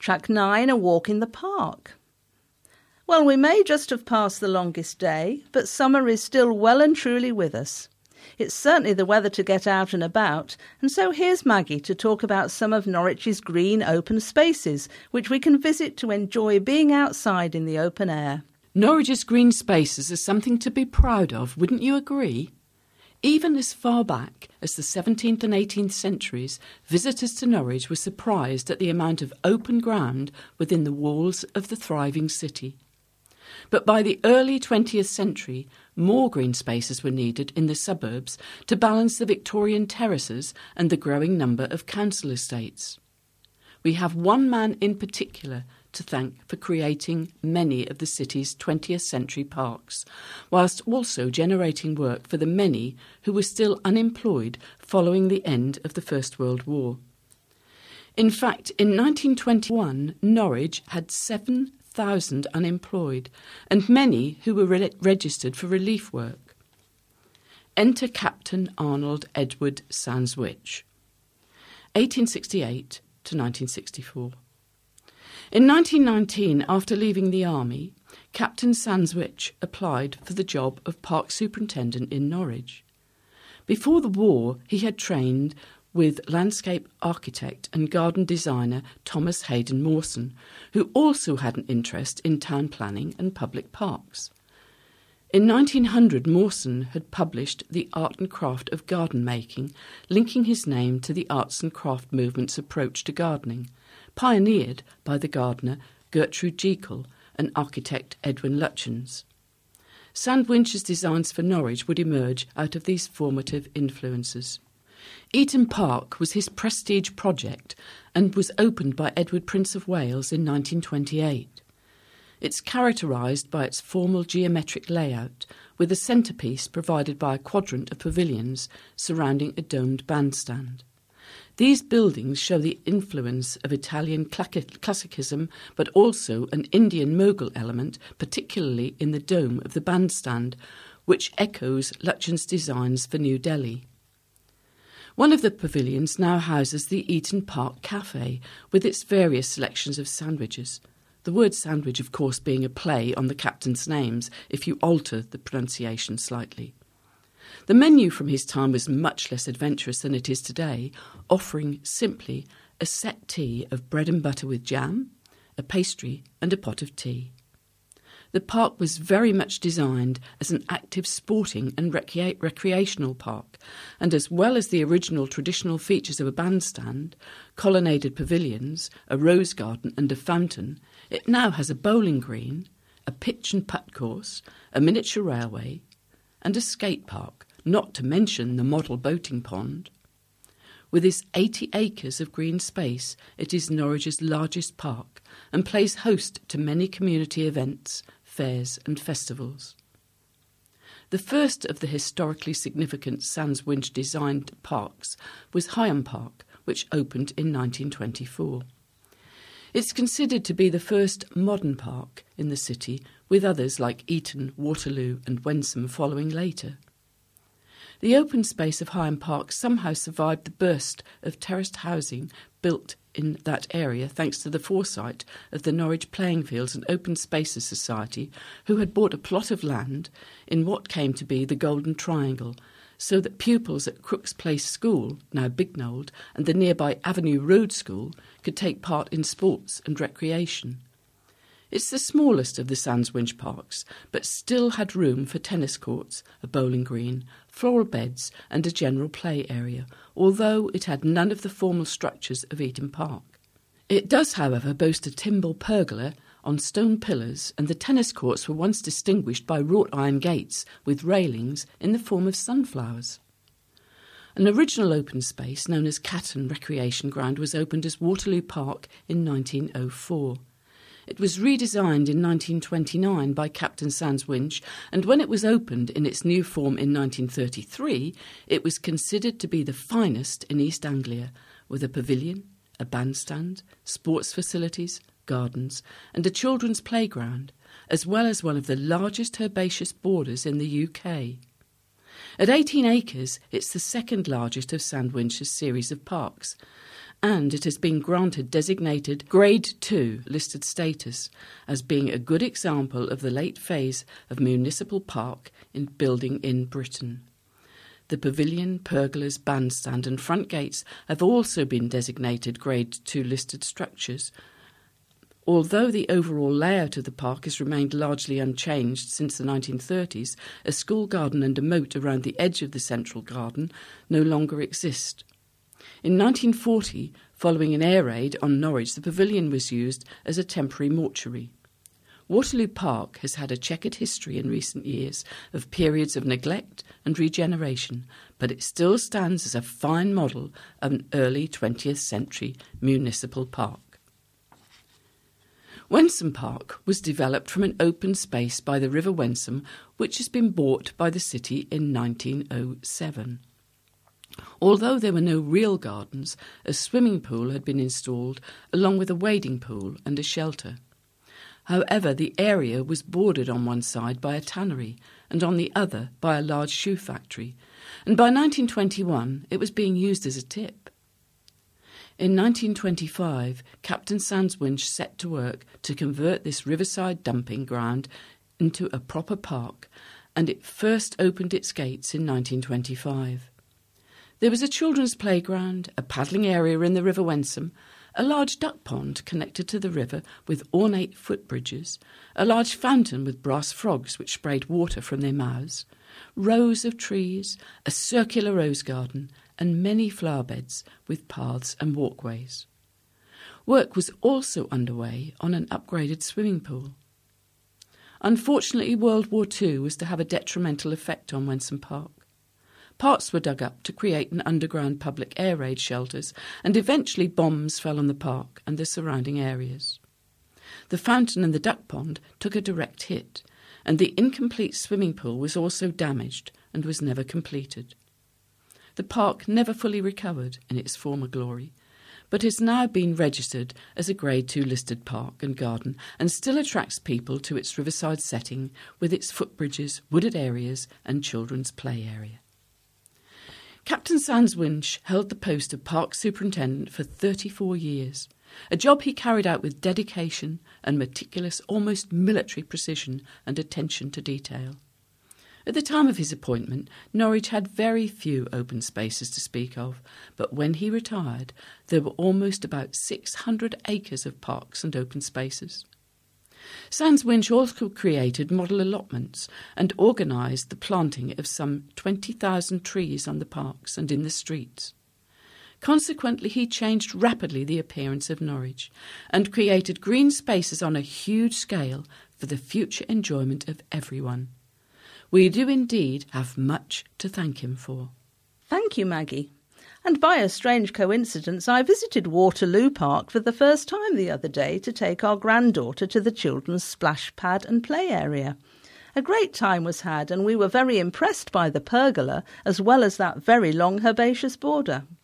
Track 9, a walk in the park. Well, we may just have passed the longest day, but summer is still well and truly with us. It's certainly the weather to get out and about, and so here's Maggie to talk about some of Norwich's green open spaces, which we can visit to enjoy being outside in the open air. Norwich's green spaces are something to be proud of, wouldn't you agree? Even as far back as the 17th and 18th centuries, visitors to Norwich were surprised at the amount of open ground within the walls of the thriving city. But by the early 20th century, more green spaces were needed in the suburbs to balance the Victorian terraces and the growing number of council estates. We have one man in particular to thank for creating many of the city's 20th century parks, whilst also generating work for the many who were still unemployed following the end of the First World War. In fact, in 1921, Norwich had 7,000 unemployed, and many who were registered for relief work. Enter Captain Arnold Edward Sandwich, 1868 to 1964. In 1919, after leaving the army, Captain Sandwich applied for the job of park superintendent in Norwich. Before the war, he had trained with landscape architect and garden designer Thomas Hayden Mawson, who also had an interest in town planning and public parks. In 1900, Mawson had published The Art and Craft of Garden Making, linking his name to the arts and craft movement's approach to gardening, pioneered by the gardener Gertrude Jekyll and architect Edwin Lutyens. Sandwich's designs for Norwich would emerge out of these formative influences. Eaton Park was his prestige project and was opened by Edward Prince of Wales in 1928. It's characterised by its formal geometric layout, with a centrepiece provided by a quadrant of pavilions surrounding a domed bandstand. These buildings show the influence of Italian classicism, but also an Indian Mughal element, particularly in the dome of the bandstand, which echoes Lutyens' designs for New Delhi. One of the pavilions now houses the Eaton Park Cafe, with its various selections of sandwiches. The word sandwich, of course, being a play on the captain's names, if you alter the pronunciation slightly. The menu from his time was much less adventurous than it is today, offering simply a set tea of bread and butter with jam, a pastry and a pot of tea. The park was very much designed as an active sporting and recreational park, and as well as the original traditional features of a bandstand, colonnaded pavilions, a rose garden and a fountain, it now has a bowling green, a pitch and putt course, a miniature railway and a skate park, not to mention the model boating pond. With its 80 acres of green space, it is Norwich's largest park and plays host to many community events, fairs and festivals. The first of the historically significant Sandwich-designed parks was Higham Park, which opened in 1924. It's considered to be the first modern park in the city, with others like Eton, Waterloo and Wensum following later. The open space of Higham Park somehow survived the burst of terraced housing built in that area thanks to the foresight of the Norwich Playing Fields and Open Spaces Society, who had bought a plot of land in what came to be the Golden Triangle, so that pupils at Crooks Place School, now Bignold, and the nearby Avenue Road School could take part in sports and recreation. It's the smallest of the Sandwich parks, but still had room for tennis courts, a bowling green, floral beds and a general play area, although it had none of the formal structures of Eaton Park. It does, however, boast a timber pergola on stone pillars, and the tennis courts were once distinguished by wrought iron gates with railings in the form of sunflowers. An original open space known as Catton Recreation Ground was opened as Waterloo Park in 1904. It was redesigned in 1929 by Captain Sandwich, and when it was opened in its new form in 1933, it was considered to be the finest in East Anglia, with a pavilion, a bandstand, sports facilities, gardens, and a children's playground, as well as one of the largest herbaceous borders in the UK. At 18 acres, it's the second largest of Sandwich's series of parks, and it has been granted designated Grade 2 listed status as being a good example of the late phase of municipal park in building in Britain. The pavilion, pergolas, bandstand and front gates have also been designated Grade 2 listed structures. Although the overall layout of the park has remained largely unchanged since the 1930s, a school garden and a moat around the edge of the central garden no longer exist. In 1940, following an air raid on Norwich, the pavilion was used as a temporary mortuary. Waterloo Park has had a checkered history in recent years of periods of neglect and regeneration, but it still stands as a fine model of an early 20th century municipal park. Wensum Park was developed from an open space by the River Wensum, which has been bought by the city in 1907. Although there were no real gardens, a swimming pool had been installed along with a wading pool and a shelter. However, the area was bordered on one side by a tannery and on the other by a large shoe factory, and by 1921 it was being used as a tip. In 1925, Captain Sandswinch set to work to convert this riverside dumping ground into a proper park, and it first opened its gates in 1925. There was a children's playground, a paddling area in the River Wensum, a large duck pond connected to the river with ornate footbridges, a large fountain with brass frogs which sprayed water from their mouths, rows of trees, a circular rose garden, and many flower beds with paths and walkways. Work was also underway on an upgraded swimming pool. Unfortunately, World War II was to have a detrimental effect on Wensum Park. Parts were dug up to create an underground public air raid shelters, and eventually bombs fell on the park and the surrounding areas. The fountain and the duck pond took a direct hit, and the incomplete swimming pool was also damaged and was never completed. The park never fully recovered in its former glory, but has now been registered as a Grade 2 listed park and garden and still attracts people to its riverside setting with its footbridges, wooded areas and children's play area. Captain Sandswinch held the post of Park Superintendent for 34 years, a job he carried out with dedication and meticulous, almost military precision and attention to detail. At the time of his appointment, Norwich had very few open spaces to speak of, but when he retired, there were almost about 600 acres of parks and open spaces. Sandswinch also created model allotments and organised the planting of some 20,000 trees on the parks and in the streets. Consequently, he changed rapidly the appearance of Norwich and created green spaces on a huge scale for the future enjoyment of everyone. We do indeed have much to thank him for. Thank you, Maggie. And by a strange coincidence, I visited Waterloo Park for the first time the other day to take our granddaughter to the children's splash pad and play area. A great time was had, and we were very impressed by the pergola as well as that very long herbaceous border.